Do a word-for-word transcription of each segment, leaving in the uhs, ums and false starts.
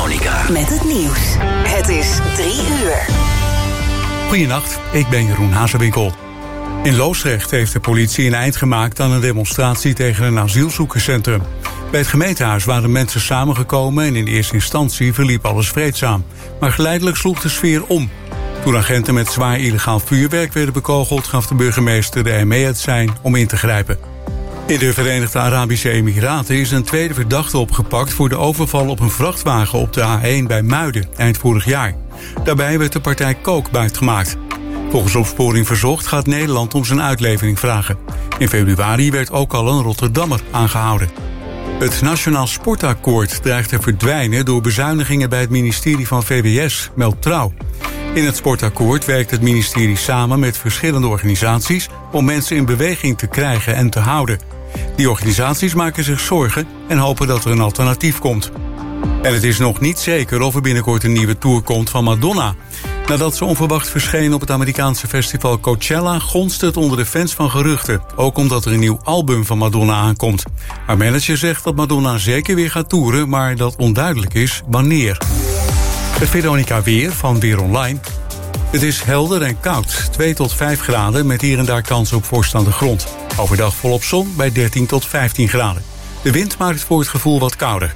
Veronica. Met het nieuws. Het is drie uur. Goedenacht, ik ben Jeroen Hazewinkel. In Loosdrecht heeft de politie een eind gemaakt aan een demonstratie tegen een asielzoekerscentrum. Bij het gemeentehuis waren mensen samengekomen en in eerste instantie verliep alles vreedzaam. Maar geleidelijk sloeg de sfeer om. Toen agenten met zwaar illegaal vuurwerk werden bekogeld, gaf de burgemeester de M E het sein om in te grijpen. In de Verenigde Arabische Emiraten is een tweede verdachte opgepakt voor de overval op een vrachtwagen op de A één bij Muiden eind vorig jaar. Daarbij werd de partij Kook buitgemaakt. Volgens Opsporing Verzocht gaat Nederland om zijn uitlevering vragen. In februari werd ook al een Rotterdammer aangehouden. Het Nationaal Sportakkoord dreigt te verdwijnen door bezuinigingen bij het ministerie van V W S, meldt Trouw. In het sportakkoord werkt het ministerie samen met verschillende organisaties om mensen in beweging te krijgen en te houden. Die organisaties maken zich zorgen en hopen dat er een alternatief komt. En het is nog niet zeker of er binnenkort een nieuwe tour komt van Madonna. Nadat ze onverwacht verscheen op het Amerikaanse festival Coachella, gonst het onder de fans van geruchten. Ook omdat er een nieuw album van Madonna aankomt. Haar manager zegt dat Madonna zeker weer gaat toeren, maar dat onduidelijk is wanneer. Het Veronica weer van Weer Online. Het is helder en koud, twee tot vijf graden met hier en daar kans op vorst aan de grond. Overdag volop zon bij dertien tot vijftien graden. De wind maakt voor het gevoel wat kouder.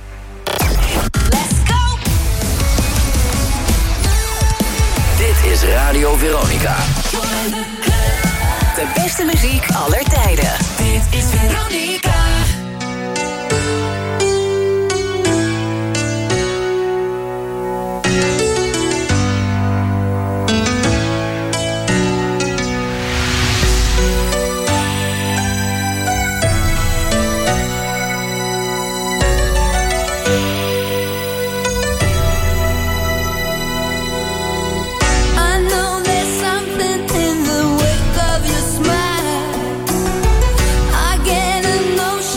Dit is Radio Veronica. De beste muziek aller tijden. Dit is Veronica. I get emotional.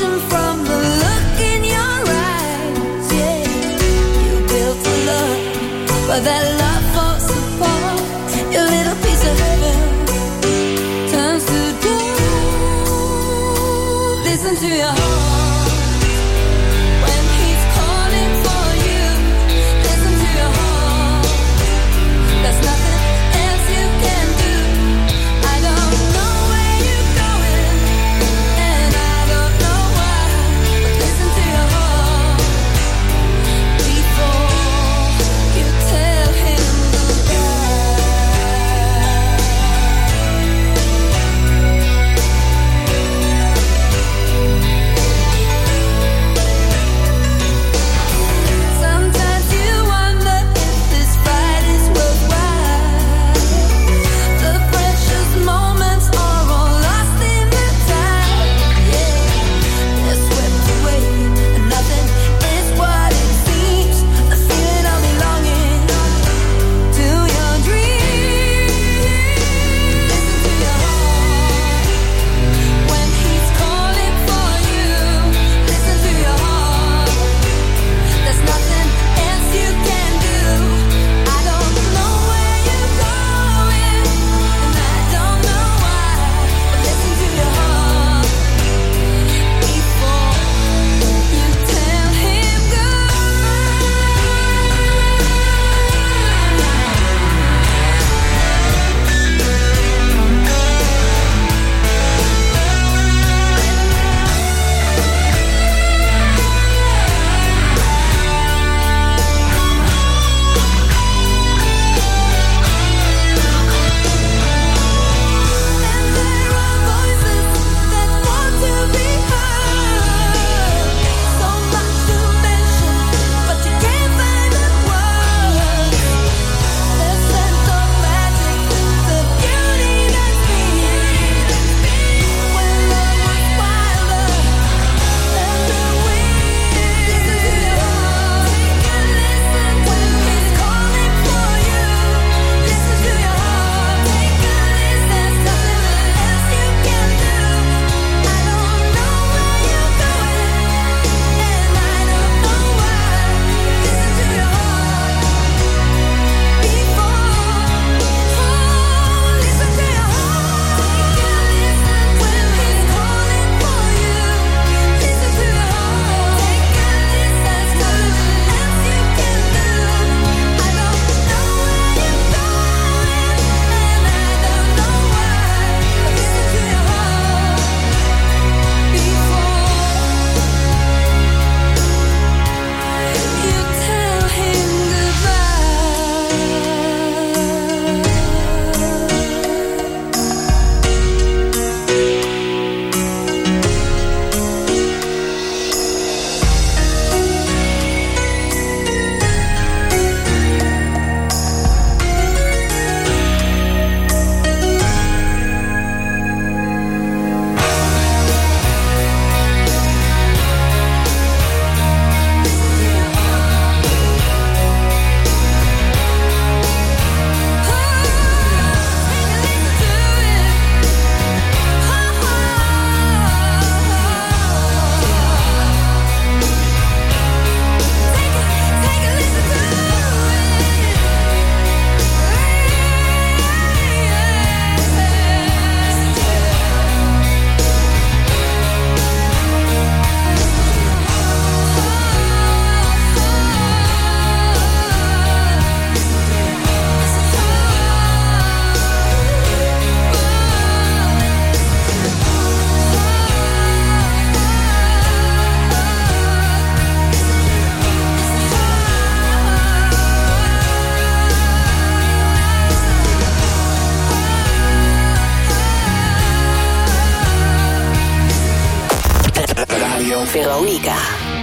Veronica.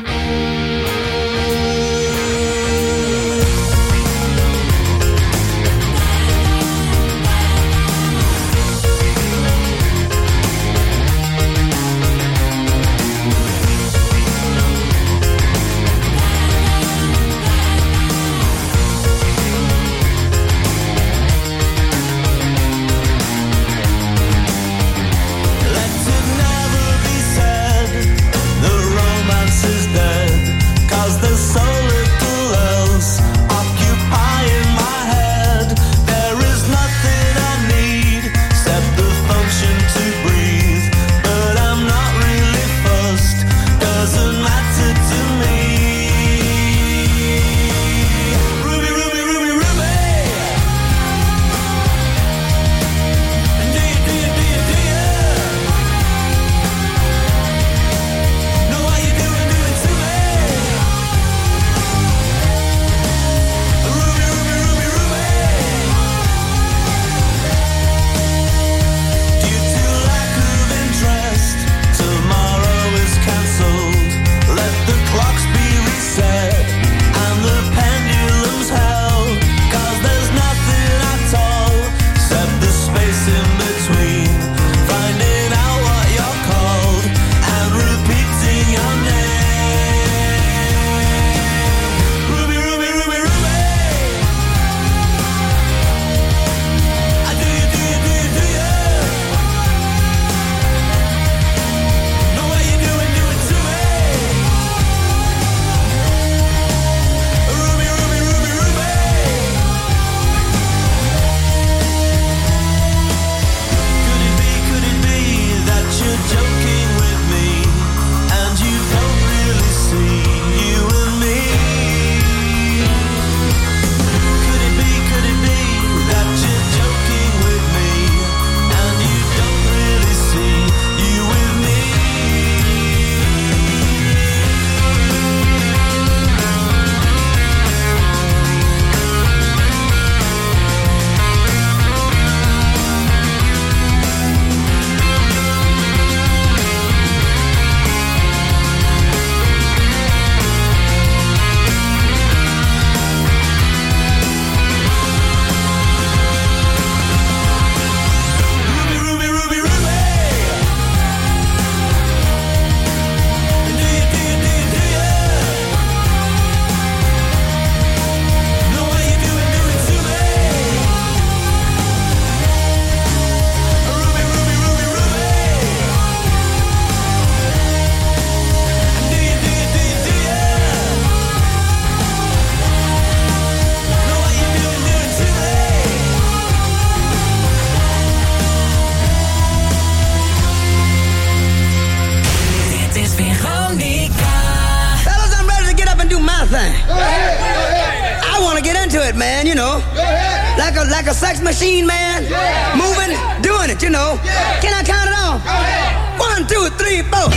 Machine, man. Yeah. Moving, doing it, you know. Yeah. Can I count it off? One, two, three, four.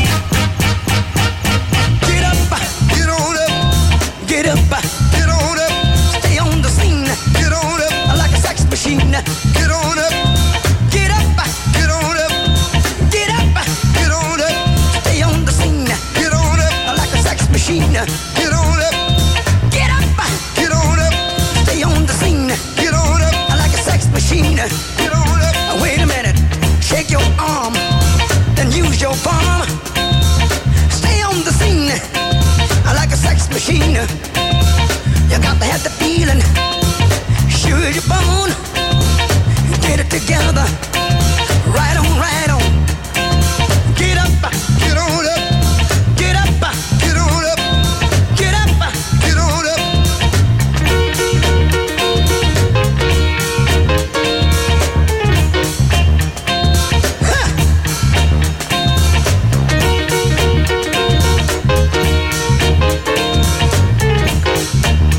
Get up, get on up. Get up, get on up. Stay on the scene. Get on up. Like a sex machine. Get on up. Get up, get on up. Get up, get on up. Stay on the scene. Get on up. Like a sex machine. Get on up. Get up, get on up. Stay on the scene. Get on up. Machine. Get on up. Wait a minute. Shake your arm, then use your palm. Stay on the scene like a sex machine. You got to have the feeling. Sure as you're born. Get it together. Right on, right on. Get up, get on up. Get up, get on up. Get up, get on up.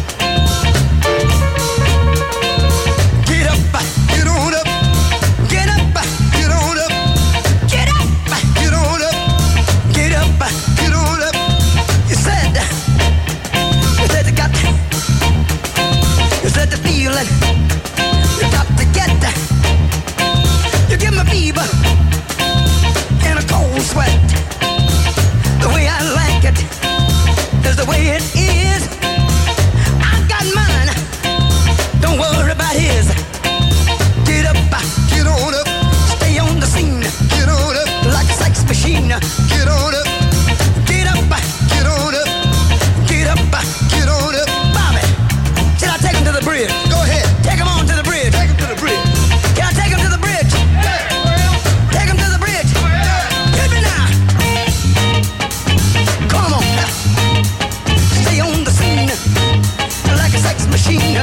Get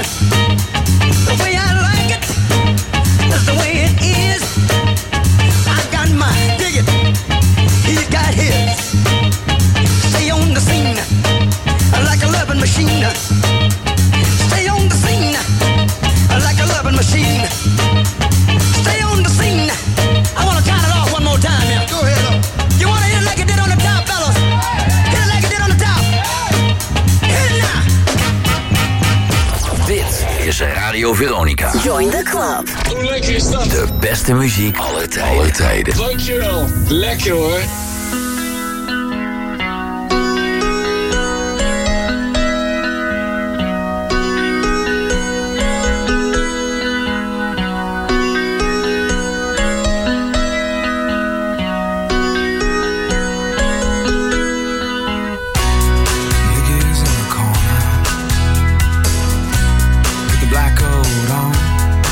The way I like it is the way it is. I got my dig it, he's got his. Stay on the scene like a loving machine. Stay on the scene like a loving machine. Stay on the scene. I wanna count it off one more time here. Go ahead. You wanna hit it like it did on the top, fellas? Hit it like it did on the top. Hit it now. Dit is Radio Veronica. Join the club. Hoe lekker is dat? De beste muziek aller tijden. Aller tijden. Dankjewel. Lekker hoor.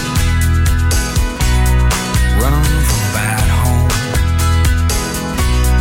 Running from a bad home.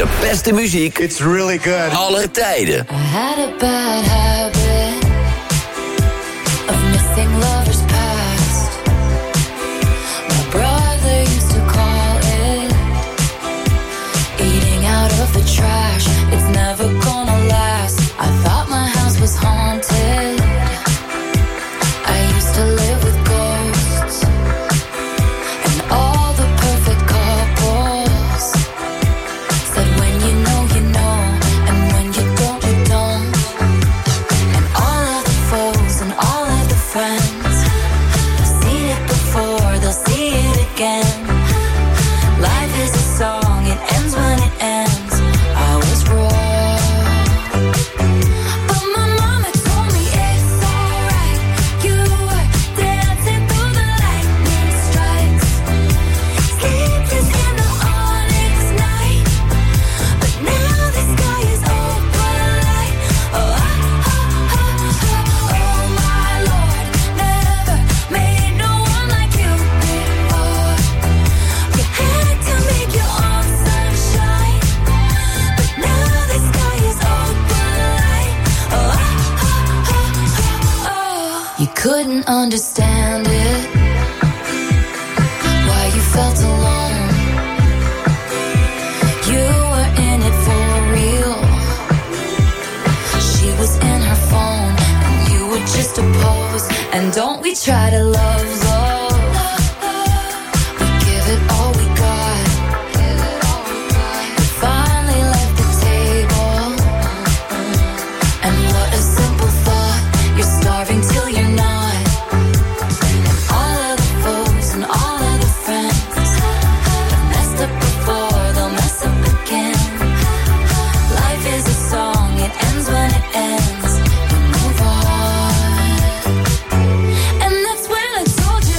De beste muziek. It's really good. Aller tijden. I had a bad habit of missing lovers past. My brother used to call it eating out of the trash. It's never gonna last. I thought my house was haunted. I used to live with ghosts and all the perfect couples said when you know you know and when you don't you don't. And all of the foes and all of the friends have seen it before, they'll see it again. Life is a song, it ends when it ends. I was wrong, but my mama told me it's alright. You were dancing through the lightning strikes, sleepless in the onyx night. But now the sky is open light. Oh, oh, oh, oh, oh my Lord, never made no one like you before. You had to make your own sunshine, but now the sky is open light. Oh, oh, oh, oh, oh. You couldn't understand it, why you felt alone. You were in it for real. She was in her phone and you were just a pose. And don't we try to love love? We give it all we got. You finally left the table. And what a simple thought. You're starving till you're not. And all of the foes and all of the friends have messed up before, they'll mess up again. Life is a song, it ends when it ends. You move on. And that's when I told you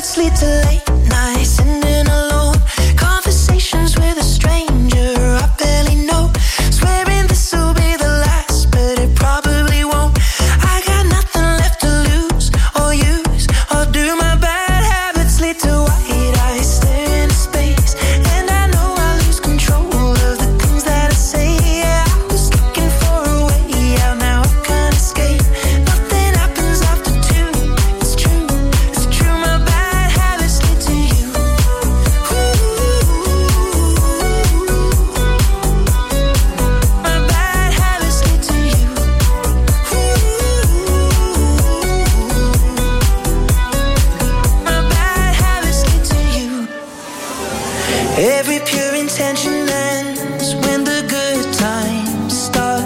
habits lead to late nights, ending alone. Conversations with a stranger I barely know. Swearing this will be the last, but it probably won't. I got nothing left to lose or use, or do my bad habits lead to white eyes staring into space? And I know I lose control of the things that I say. Yeah, I was looking for a way out, now I can't escape. Nothing happens after two. It's true, it's true. My bad habits lead to you. My bad habits lead to you. My bad habits lead to you. Every pure intention ends when the good times start.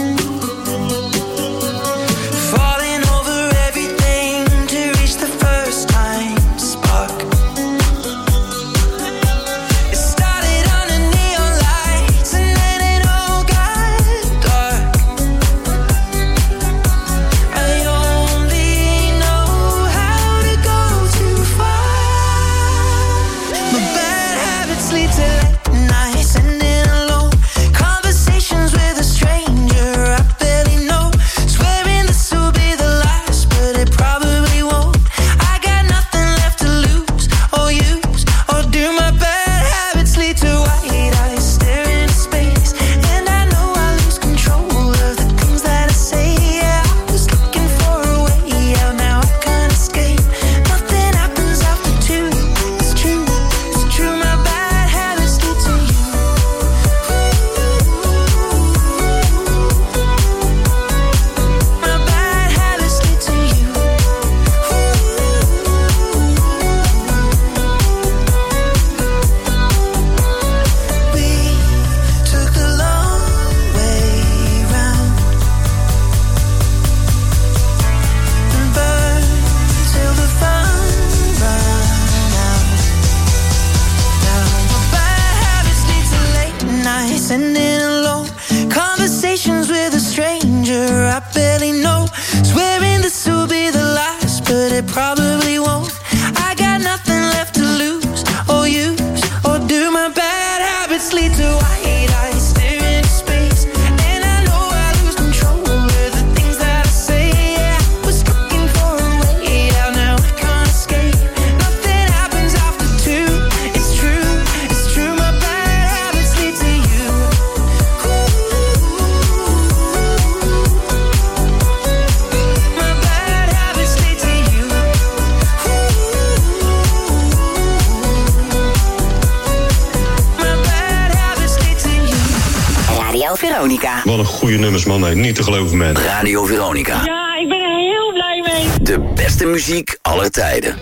Falling over everything to reach the first time spark. It started under neon lights and then it all got dark. I only know how to go too far. My bad habits lead to late nights, ending alone. Conversations with a stranger I barely know. Swearing this will be the last, but it probably won't. I got nothing left to lose or use, or do. My bad habits lead to white eyes staring into space. And I know I lose control of the things that I say. Yeah, I was looking for a way out, now I can't escape. Nothing happens after two. It's true, it's true. My bad habits lead to you. My bad habits lead to you. We took the long way round and burned till the fun ran out. Now my bad habits lead to late nights, ending alone. Conversations with a stranger I barely know. Swearing this will be the last, but it probably won't. I got nothing left to lose or use, or do. My bad habits lead to white eyes staring into space. And I know I lose control of the things that I say. Yeah, I was looking for a way out, now I can't escape. Nothing happens after two. It's true, it's true. My bad habits lead to you. My bad habits lead to you. My bad habits lead to you. Radio Veronica. Wat een goede nummers, man. Nee, niet te geloven, man. Radio Veronica. Ja, ik ben er heel blij mee. De beste muziek aller tijden.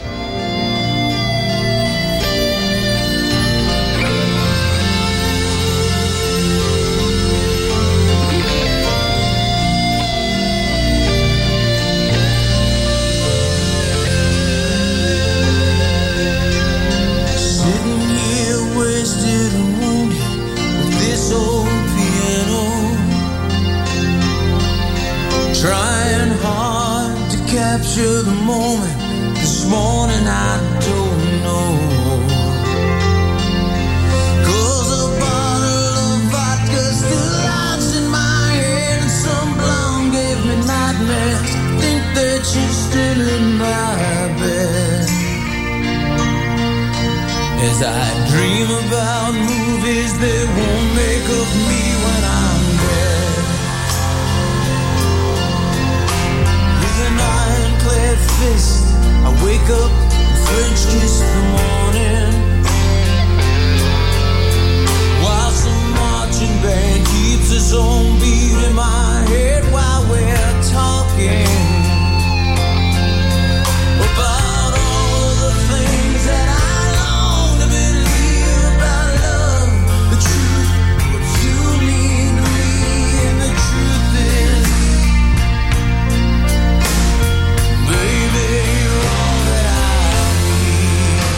Sitting here wasted and wounded with this old piano, trying hard to capture the moment. This morning I don't know, 'cause a bottle of vodka still lies in my head, and some blonde gave me nightmares. Think that she's still in my bed. As I dream about movies they won't make of me when I'm dead. With an ironclad fist I wake up and French kiss the morning, while some marching band keeps its own beat in my head while we're talking about all of the things that I long to believe about love, the truth, what you mean to me, and the truth is, baby, you're all that I need.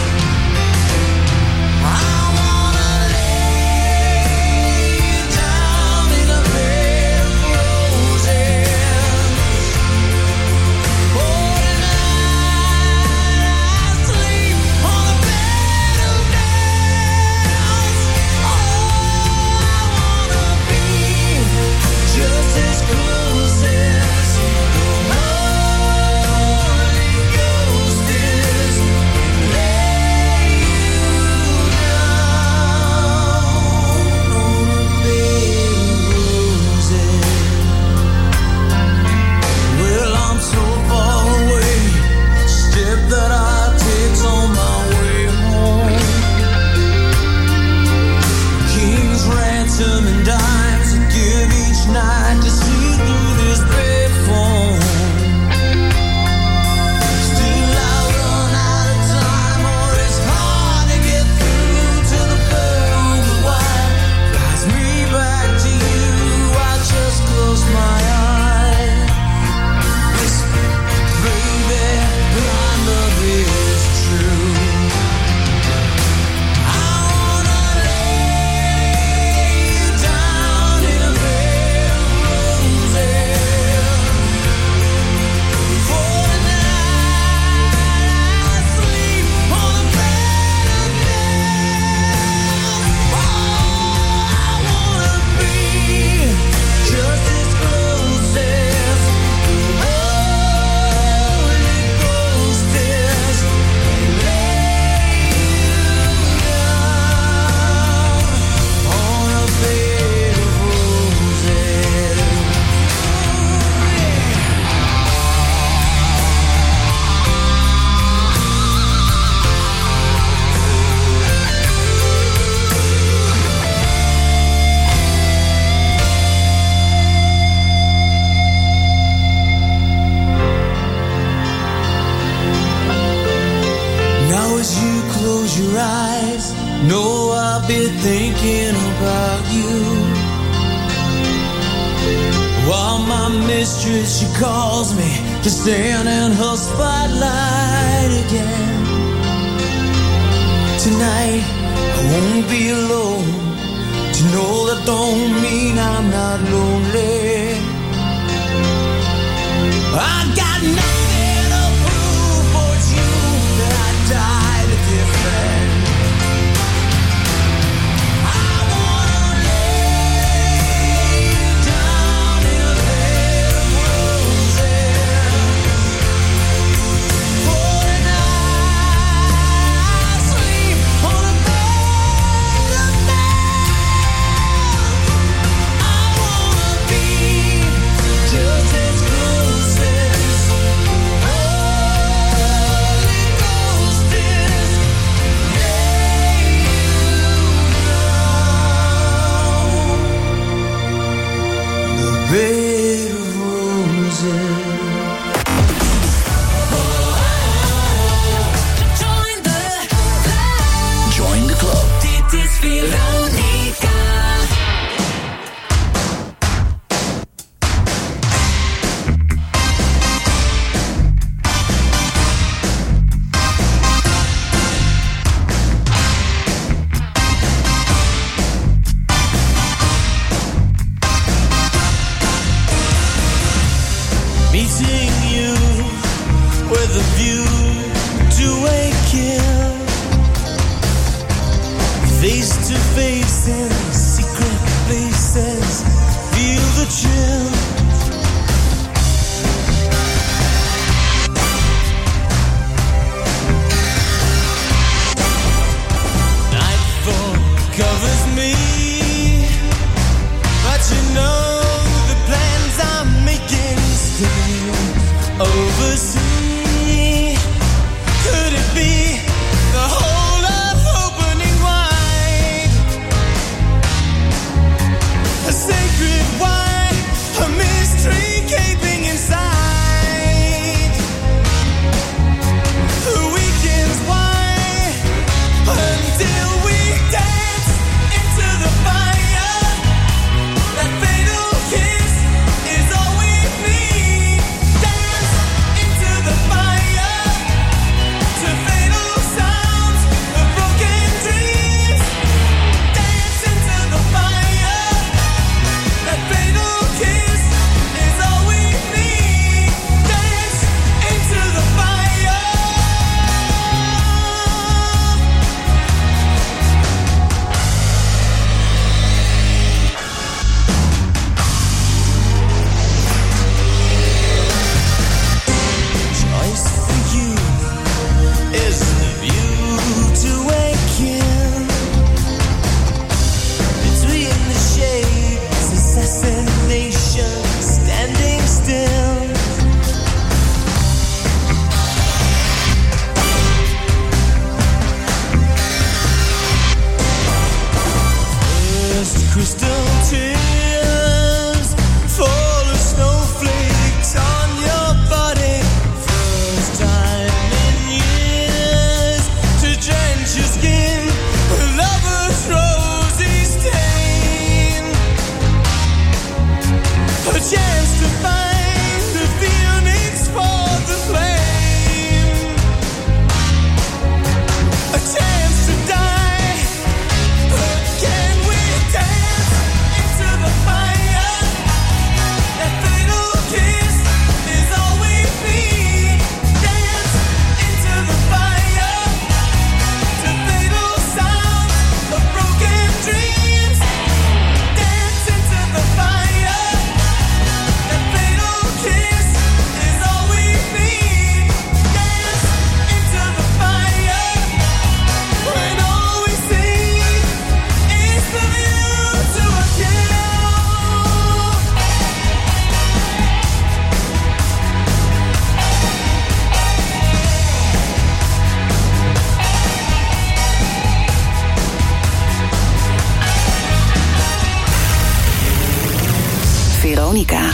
your eyes, know I'll be thinking about you. While my mistress, she calls me to stand in her spotlight again. Tonight, I won't be alone. To know that don't mean I'm not lonely. I got nothing to prove for you that I died a different. Bed of roses. Join the club. Join the club. Dit is Veronica. Meeting you with a view to a kill, face to face in secret places, feel the chill. Nightfall covers me, but you know the plans I'm making still oversee. Could it be the whole of opening wide? A sacred wine, a mystery gaping inside. The weekend's wine until we dance into the fire. That fatal kiss is all we need. Dance into the fire to fatal sounds of broken dreams. Dance into the fire. That fatal kiss is all we need. Dance into the fire. Choice for you is the view to a kill. Between the shades, assassination, standing still. First crystal tears fall as snowflakes on your body. First time in years to drench your skin with lover's rosy stain. A chance to find the phoenix for the flame. A chance to die, but can we dance into the fire? That fatal kiss is all we need. Dance into the fire to fatal sounds of broken dreams. Dance into the fire. That fatal kiss is all we need. Dance into the fire when all we see is the view to a kill. Veronica.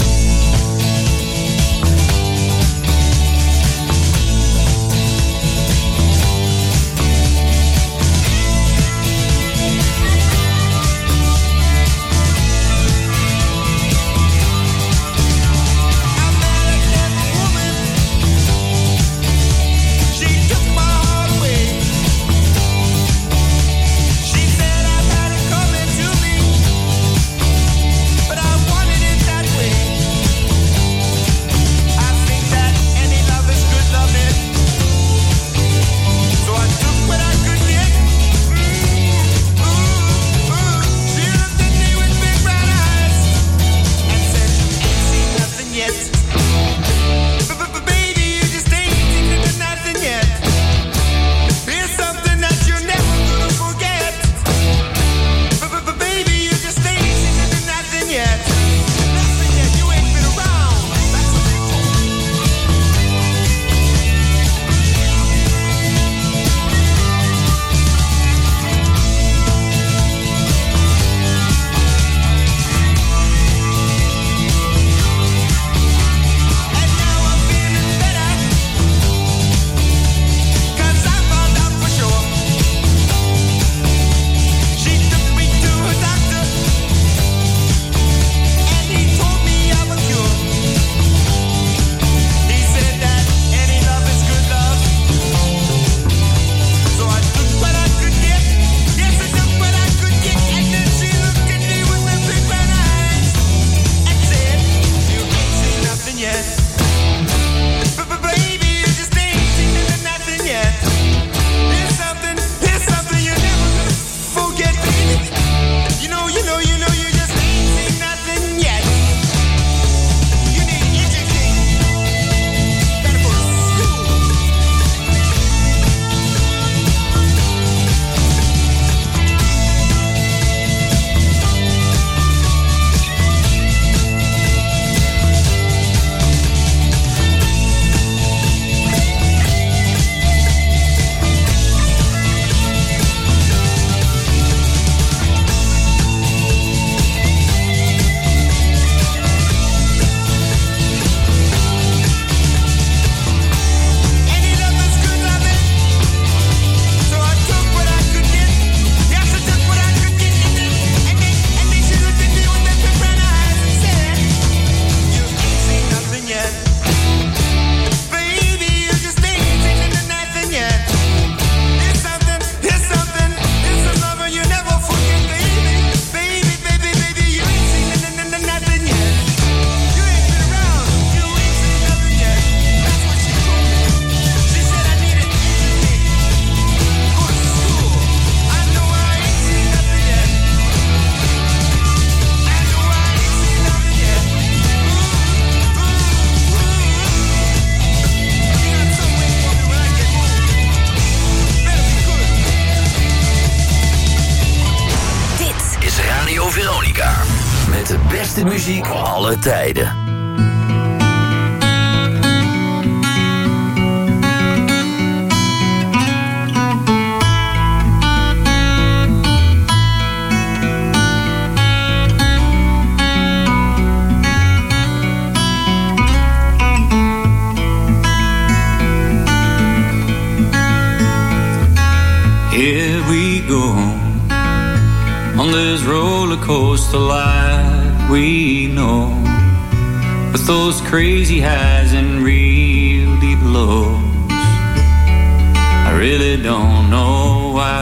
beste muziek alle tijden. Here we go on this roller coaster life we know, with those crazy highs and real deep lows. I really don't know why,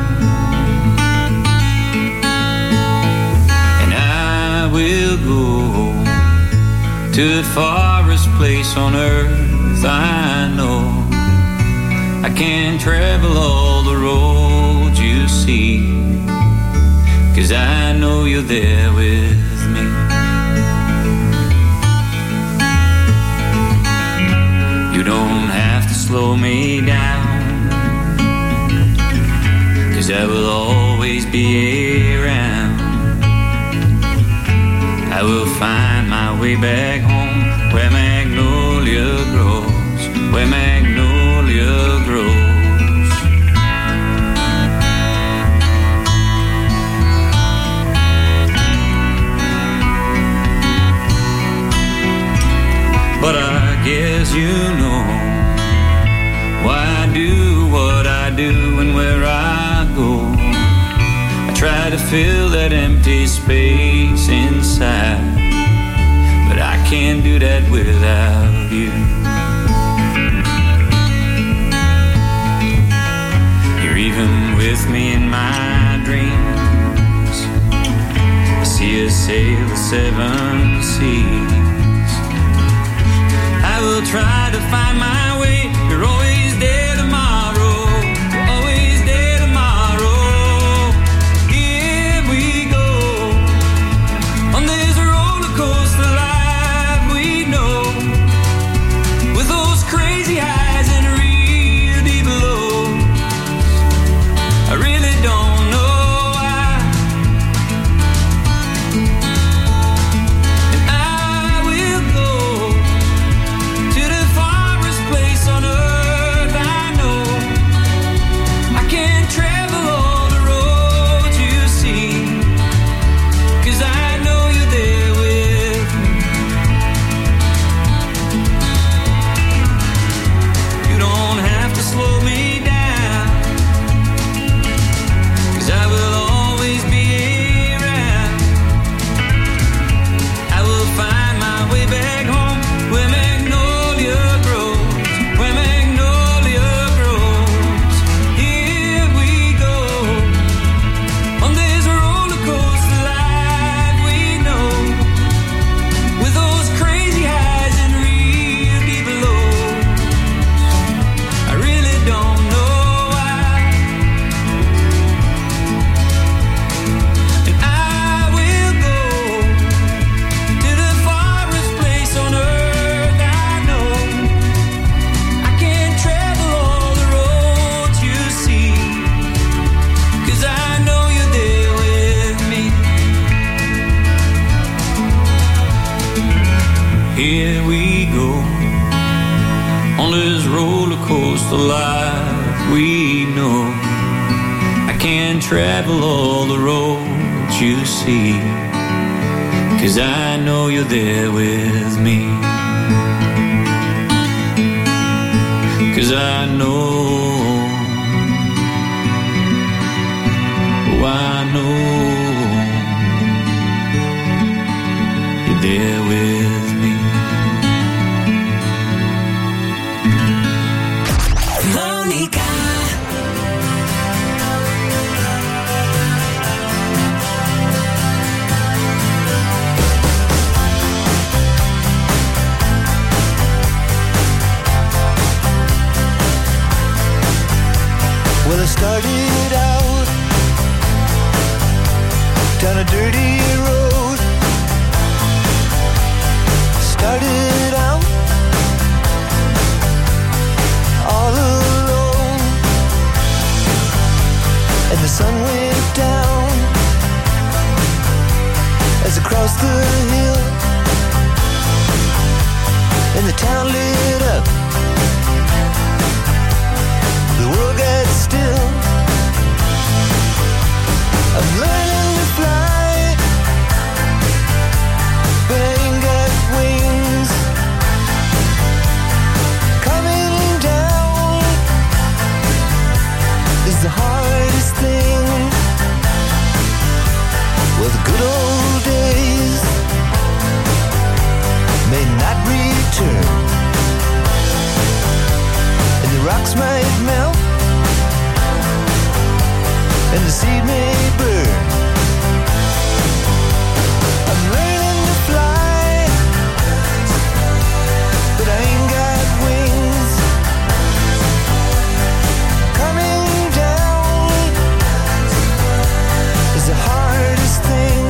and I will go to the farthest place on earth I know. I can't travel all the roads you see, 'cause I know you're there with me. You don't have to slow me down, 'cause I will always be around. I will find my way back home, where magnolia grows, where magnolia grows. But I guess you know why I do what I do and where I go. I try to fill that empty space inside, but I can't do that without you. You're even with me in my dreams. I see us sail the seven seas. I will try to find my way. You're always there tomorrow. You're always there tomorrow. Here we go on this roller coaster life we know, with those crazy highs and real deep lows. I really don't know why, and I will go to the farthest place on earth I know. I can't travel all the roads you see, 'cause I know you're there with me. You don't have to slow me down, 'cause I will always be around. I will find my way back home, where magnolia grows, where magnolia grows. Here we go on this roller coaster life we know, with those crazy highs and real deep lows. I really don't know why, and I will go to the farthest place on earth I know. I can't travel all the roads you see, 'cause I know you're there with me. Here we go on this roller coaster life we know. I can't travel all the roads you see, 'cause I know you're there with me. 'Cause I know, oh I know you're there with me. Veronica. Well, I started out down a dirty road. Started out all alone, and the sun went down as I crossed the might melt and the seed may burn. I'm learning to fly, but I ain't got wings. Coming down is the hardest thing.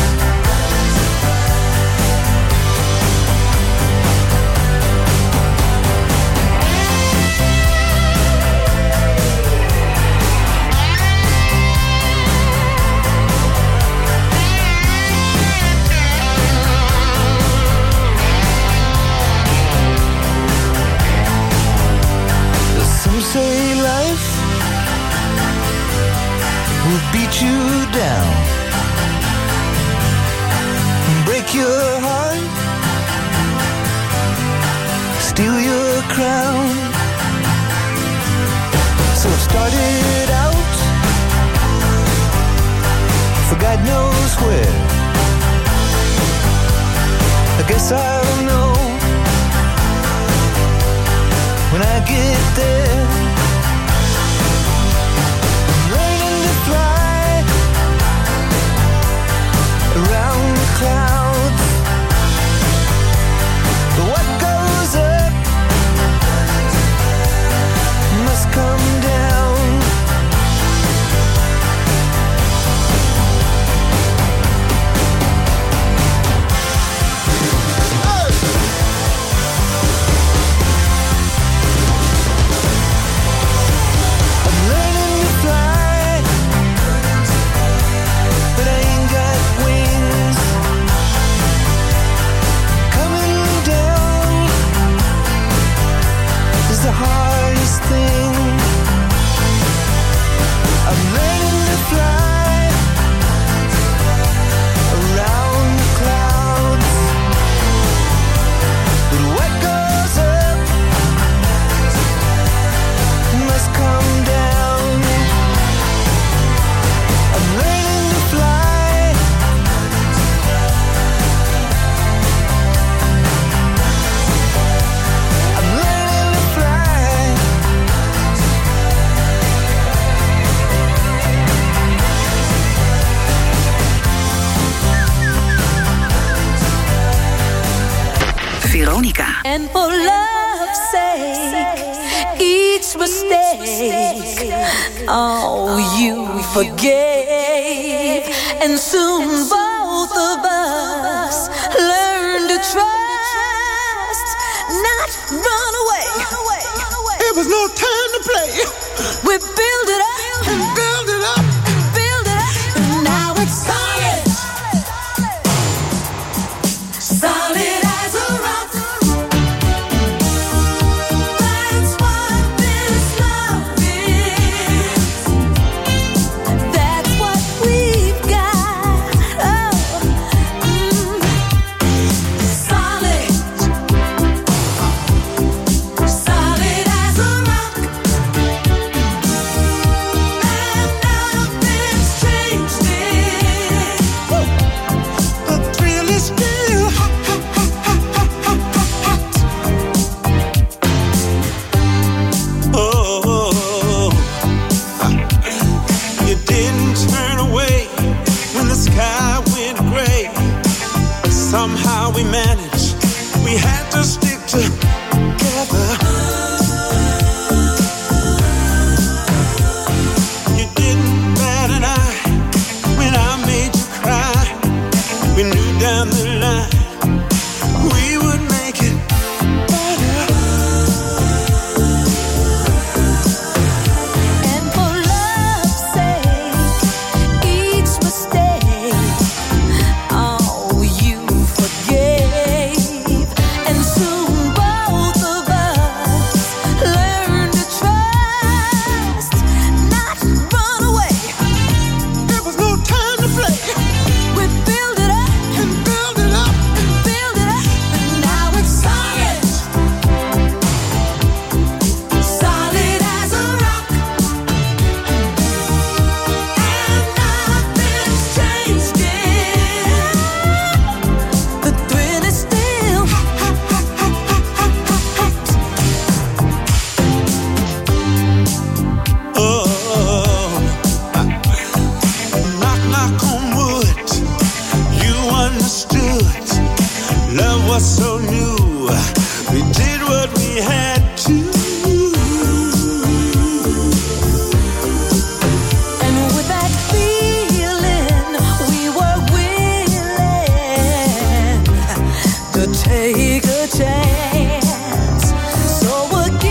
Some say life will beat you down, break your heart, steal your crown. So it started out for God knows where. I guess I'll know when I get there. I'm learning to fly around the clouds, but what goes up must come down. The hardest thing. I'm learning to fly around the clouds, but what goes up must come down. I'm learning to fly I'm learning to fly. Veronica. And for love's sake, each mistake, oh, you forgave. And soon both of us learn to trust, not run away. It was no time to play. We build it up and Build it up. build it up, and now it's solid. Solid as a rock. That's what this love is. That's what we've got. Oh, mm. Solid. Solid as a rock. to